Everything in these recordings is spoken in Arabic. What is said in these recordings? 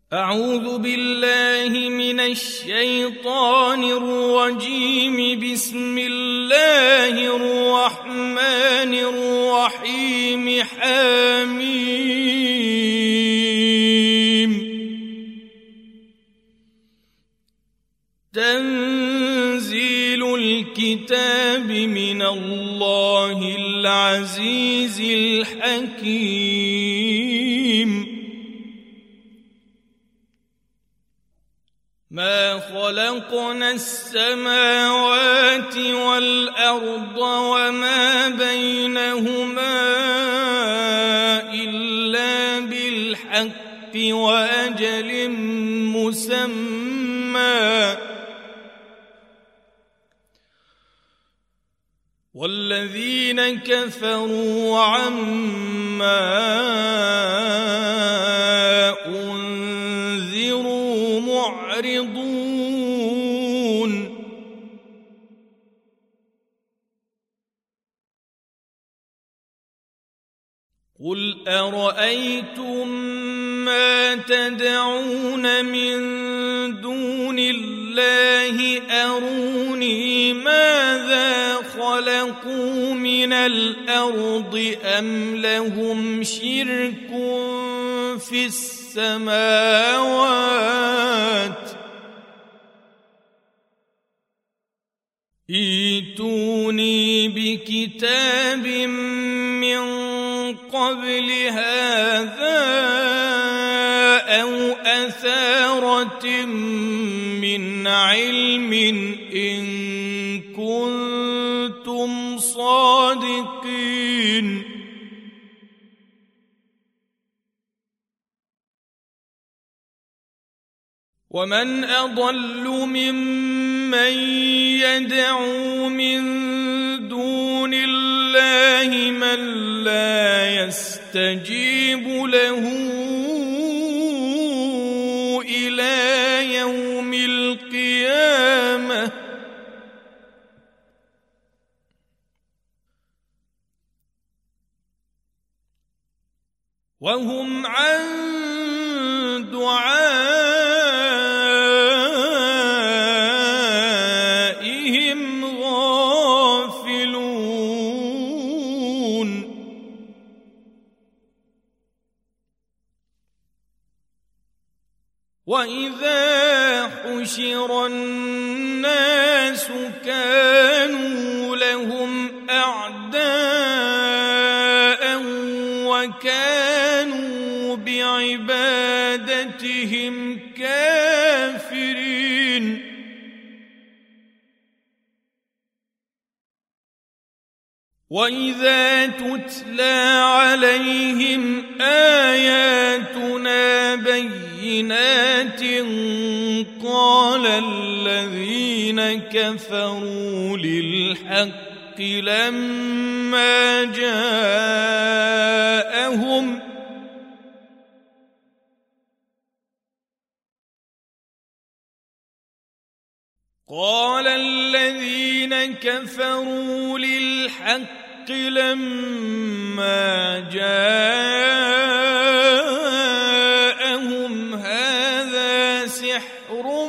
أعوذ بالله من الشيطان الرجيم. بسم الله الرحمن الرحيم. حميم. تنزيل الكتاب من الله العزيز الحكيم. ما خلقنا السماوات والأرض وما بينهما إلا بالحق وأجل مسمى، والذين كفروا عما أنذروا معرضون. قل أرأيتم ما تدعون من دون الله أروني ماذا خلقوا من الأرض أم لهم شرك في السماوات ائتوني بكتاب من قبل هذا أو أثارة من علم إن كنتم صادقين. ومن أضل ممن يدعو من دون الله من لا يستجيب له إلى يوم القيامة وهم عن دعائهم غافلون. وإذا حشر الناس كانوا لهم أعداء وكانوا بعبادتهم كافرين. وإذا تتلى عليهم آياتنا بينات قال الذين كفروا للحق لما جاءهم قال الذين كفروا للحق لما جاءهم هذا سحر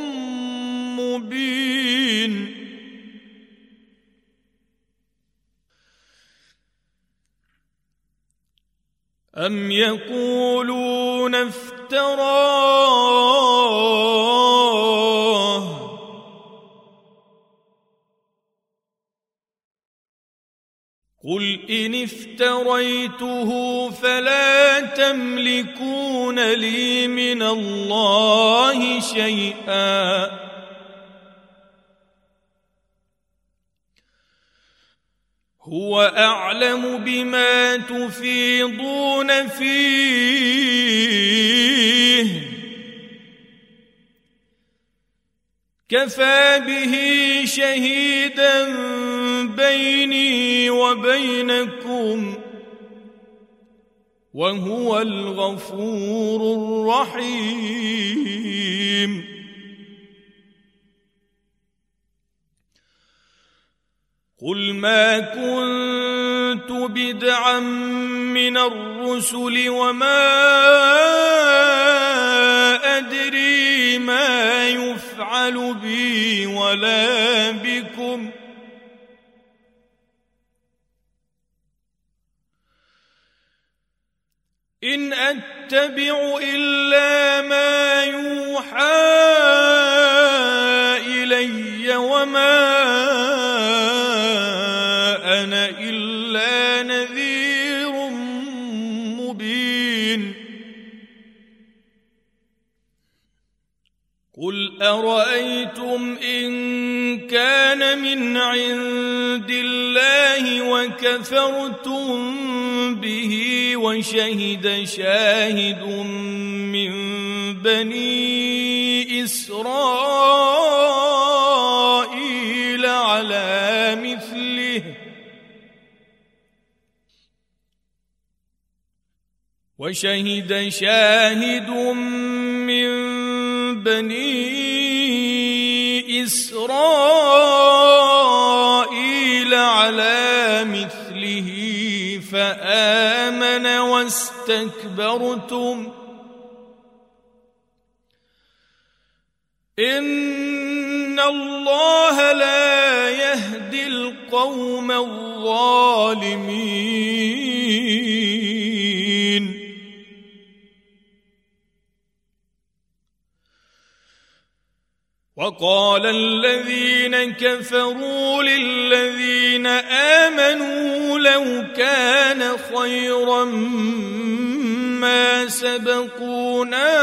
مبين. أم يقولون افتراه قل إن افتريته فلا تملكون لي من الله شيئا هو أعلم بما تفيضون فيه كفى به شهيدا بيني وبينكم وهو الغفور الرحيم. قل ما كنت بدعا من الرسل وما أدري يفعل بي ولا بكم إن أتبع إلا ما يوحى إلي وما أنا إلا نذير مبين قل أرأيتم إن كان من عند الله وكفرتم به وشهد شاهد من بني إسرائيل على مثله وشهد شاهد من بني إسرائيل على مثله فآمن واستكبرتم إن الله لا يهدي القوم الظالمين وقال الذين كفروا للذين آمنوا لو كان خيرا ما سبقونا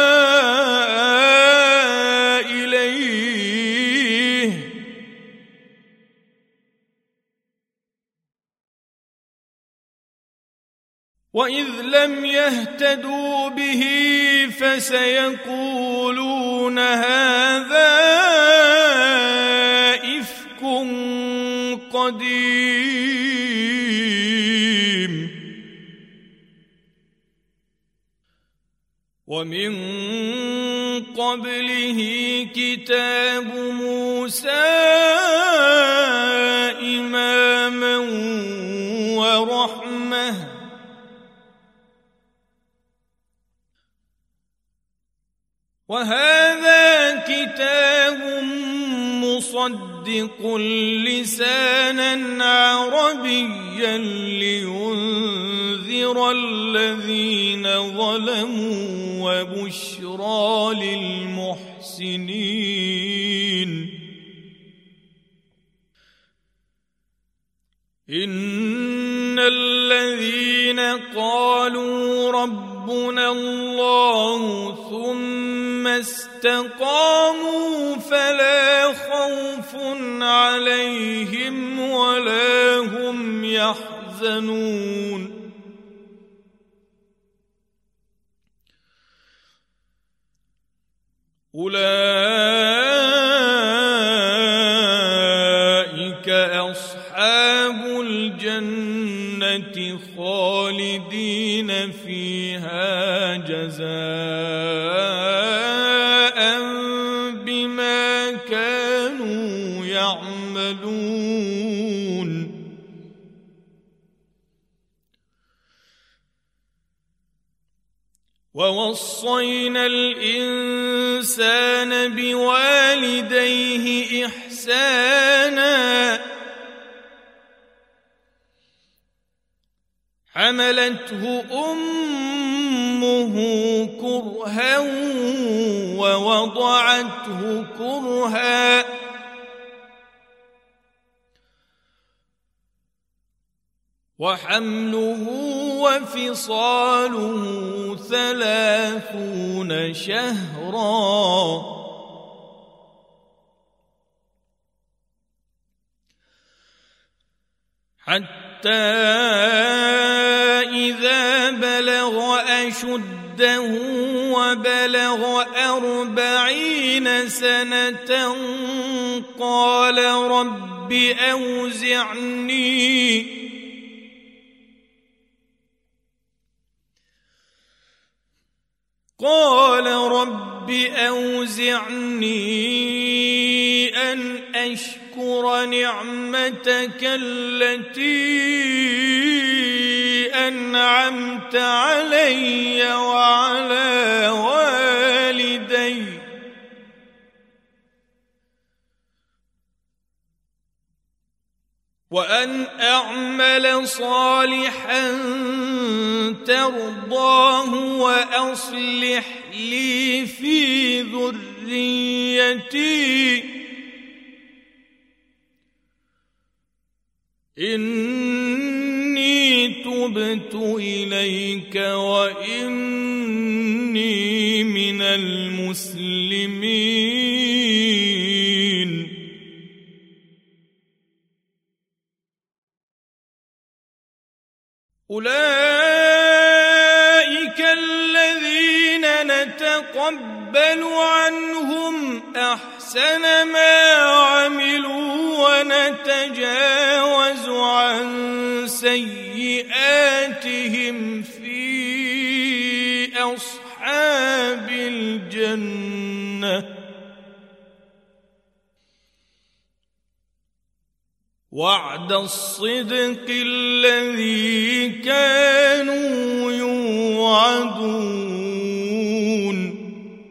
إليه وإذ لم يهتدوا به فسيقولون هذا إفك قديم ومن قبله كتاب موسى إماما ورحمة وهذا كتاب مصدق لسانا عربيا لينذر الذين ظلموا وبشرى للمحسنين إن الذين قالوا ربنا الله ثم استقاموا فلا خوف عليهم ولا هم يحزنون أولئك أصحاب الجنة خالدين فيها جزاء بما كانوا يعملون ووصينا الإنسان بوالديه إحسانا حملته أمه كرها ووضعته كرها وحمله وفصاله 30 شهرا حتى إذا بلغ أشده وبلغ 40 سنة قال رب أوزعني أن أشكر نعمتك التي أنعمت علي وعلى والدي وأن أعمل صالحا ترضاه وأصلح لي في ذريتي إني تبت إليك وإني من المسلمين. أولئك الذين نتقبل عنهم أحسن ما عملوا ونتجاوز عن سيئاتهم في أصحاب الجنة وعد الصدق الذي كانوا يوعدون.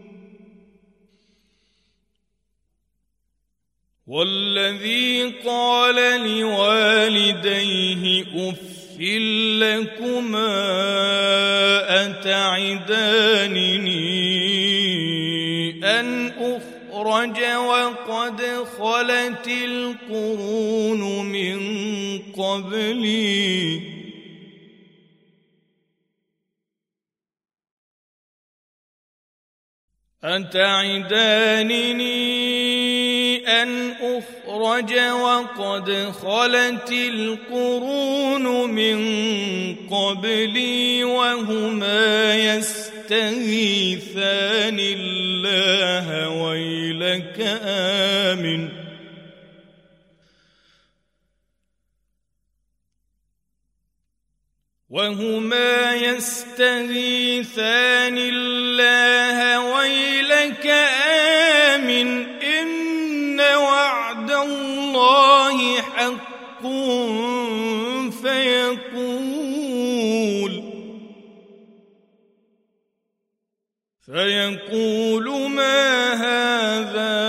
والذي قال لوالديه أف لكما أتعدانني أن أخرج وقد خلت القرون من قبلي أن أخرج وقد خلت القرون من قبلي وهما يستغيثان الله ويلك آمن إن وعد الله حق فيقول ما هذا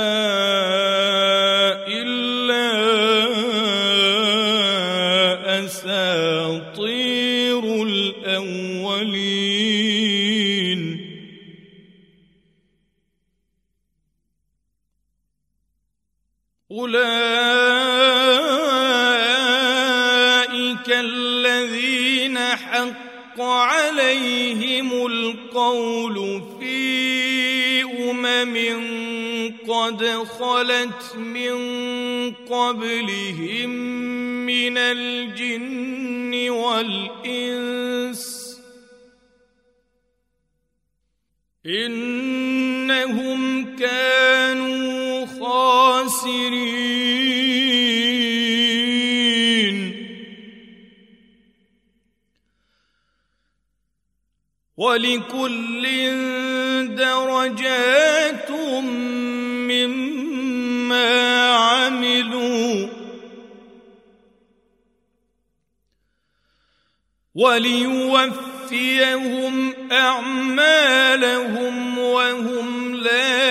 إلا أساطير الأولين. أولئك الذين حق عليهم القول في قد خلت من قبلهم من الجن والإنس إنهم كانوا خاسرين. ولكل درجات مما عملوا وليوفيهم أعمالهم وهم لا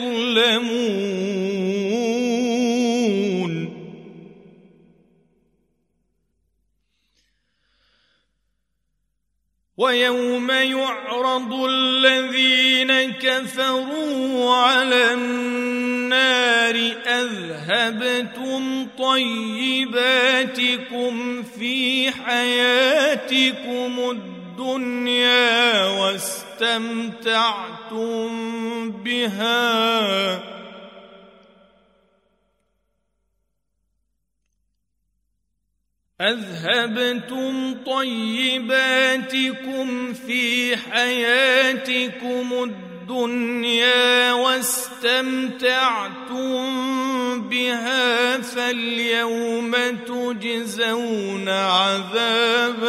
يظلمون. ويوم يعرض الذين كفروا على النار أذهبتم طيباتكم في حياتكم الدنيا واستمتعتم بها فاليوم تجزون عذاب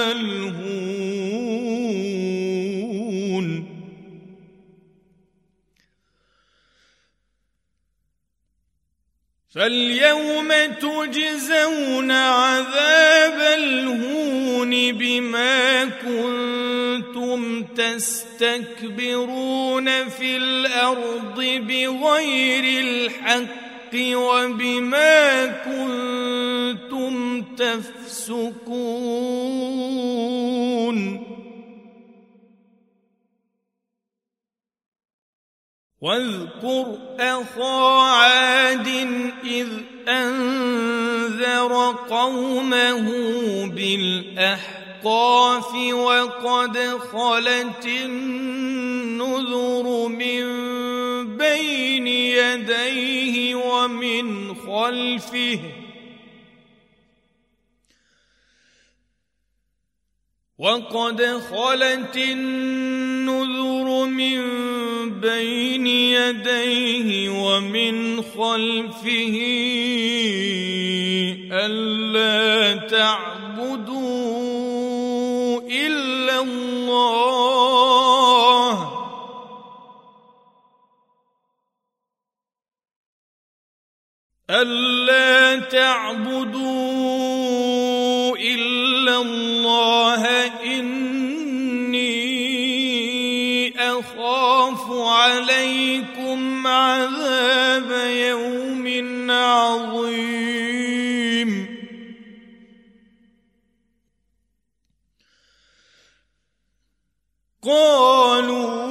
الهون بما كنتم تستكبرون في الأرض بغير الحق وبما كنتم تفسقون واذكر أخا عاد إذ أنذر قومه بالأحقاف وقد خلت النذر من بين يديه ومن خلفه ألا تعبدوا إلا الله إني أخاف عليكم عذاب يوم عظيم قالوا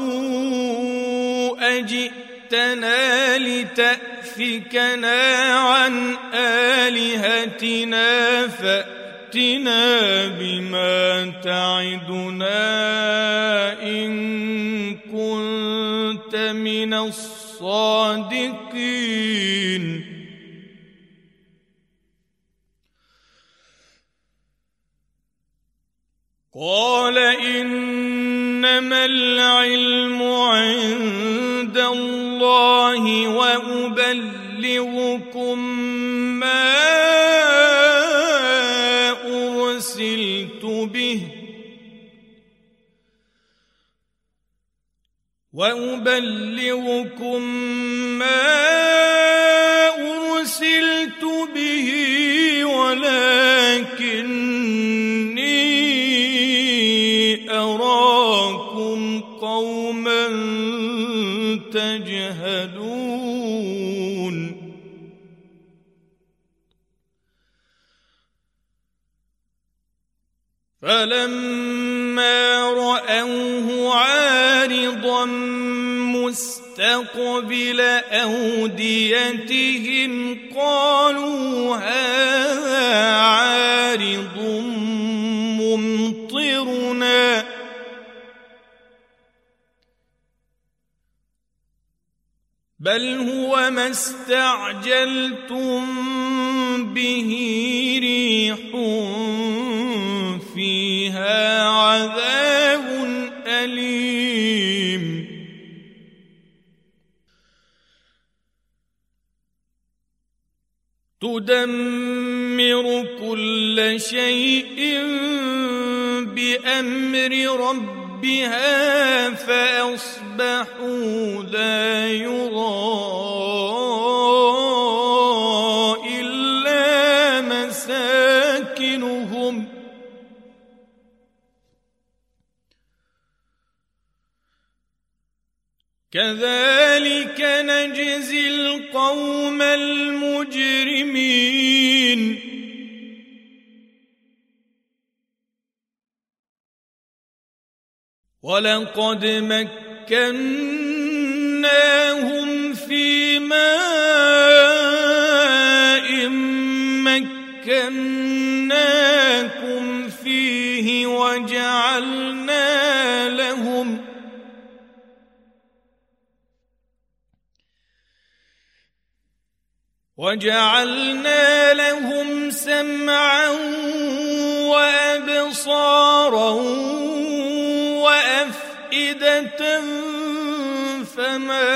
أجئتنا لتأفكنا عن آلهتنا فأتنا بما تعدنا إن كنت من الصادقين قال إنما العلم عند الله وأبلغكم ما أرسلت به ولكني أراكم قوما تجهلون فلما رأوه عارضا مستقبل أوديتهم قالوا هذا عارض ممطرنا بل هو ما استعجلتم به ريح فيها عذاب أليم تدمر كل شيء بأمر ربها فأصبحوا لا يرى إلا مساكنهم كذلك نجزي القوم المجرمين ولقد مكناهم في ماء مكناكم فيه وجعلنا لهم سمعا وأبصارا وأفئدة فما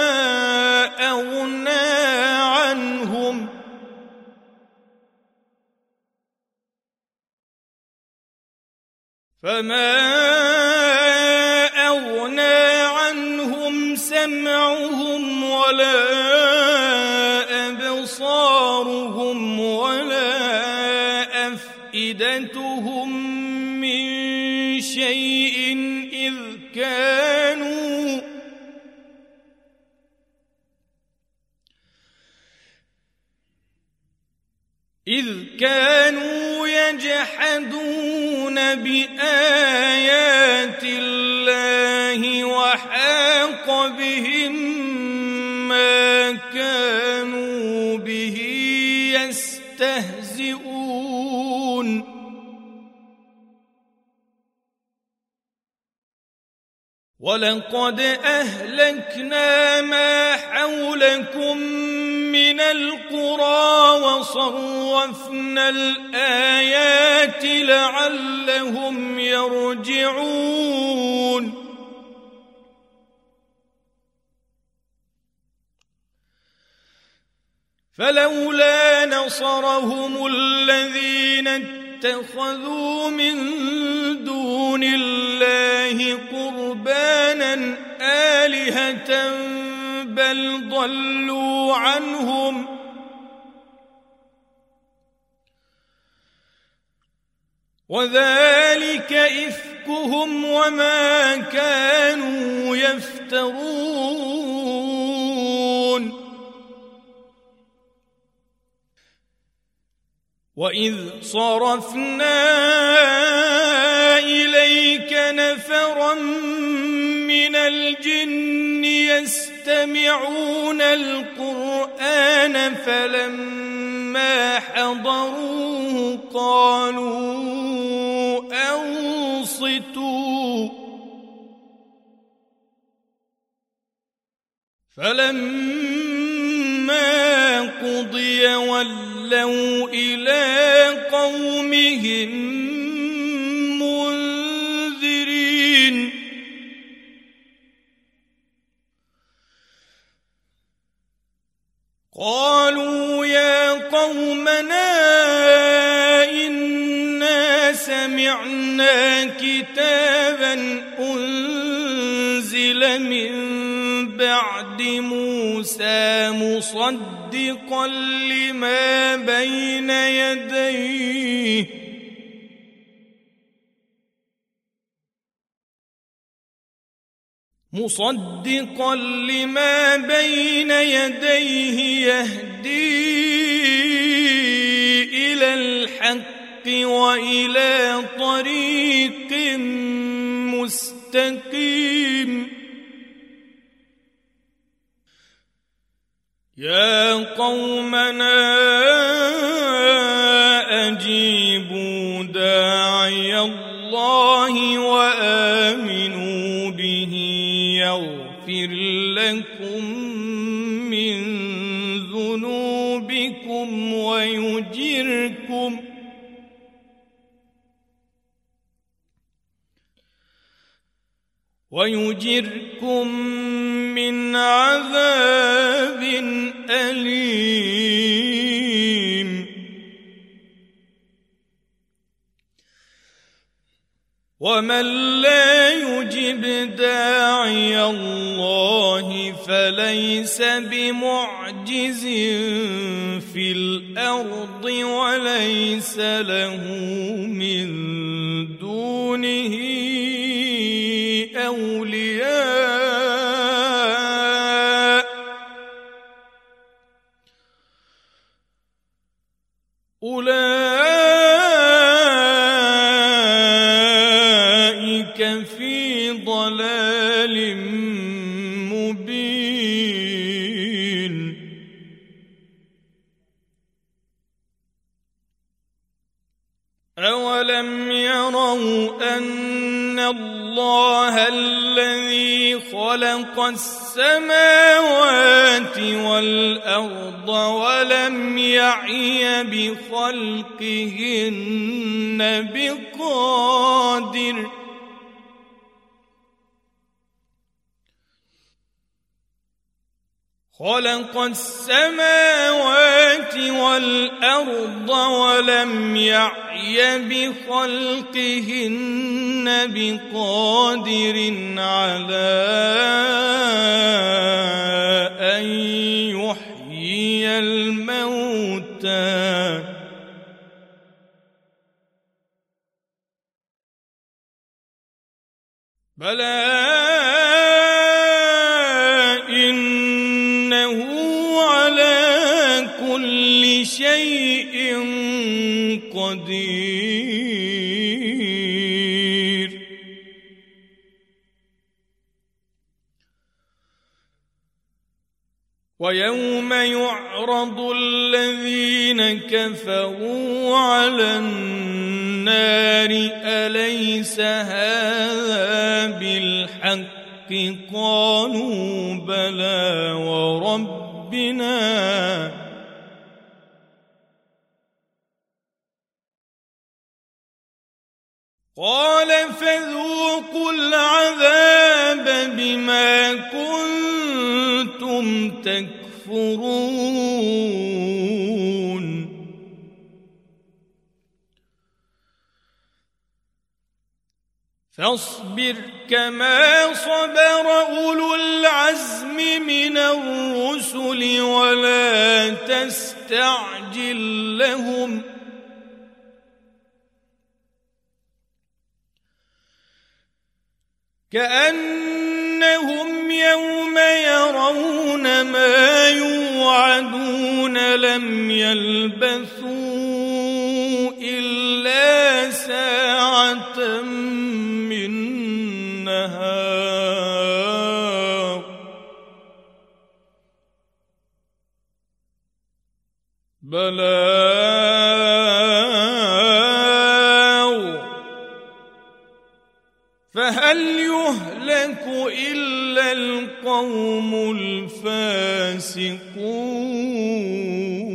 أغنى عنهم سمعهم ولا أبصارهم ولا أفئدتهم من شيء إذ كانوا يجحدون بآيات الله وحاق بهم ما كانوا به يستهزئون ولقد أهلكنا ما حولكم من القرى وصرفنا الآيات لعلهم يرجعون فلولا نصرهم الذين اتخذوا من دون الله قربانا آلهة بل ضلوا عنهم وذلك إفكهم وما كانوا يفترون وإذ صرفنا إليك نفرا من الجن يستمعون القرآن فلما حضروه قالوا أنصتوا فلما قضي ولوا إلى قومهم منذرين قالوا يا قومنا إنا سمعنا كتابا أنزل من بعد موسى مصدقا لما بين يديه يهدي إلى الحق وإلى طريق مستقيم يا قومنا أجيبوا داعي الله وآمنوا به يغفر لكم من ذنوبكم ويجركم من عذاب أليم ومن لا يجب داعي الله فليس بمعجز في الأرض وليس له من دونه أولياء أولئك في ضلال مبين أولم يروا أن الله الذي خلق السماوات والأرض ولم يعي بخلقهن بقادر على أن يحيي الموتى بلى إنه على كل شيء قدير ويوم يعرض الذين كفروا على النار أليس هذا بالحق قالوا بلى وربنا قال فذوقوا العذاب بما كنتم تكفرون فاصبر كما صبر أولو العزم من الرسل ولا تستعجل لهم كأنهم يوم يرون ما يوعدون لم يلبثوا إلا ساعة من نهار بلاغ فهل يهلك إلا القوم الفاسقون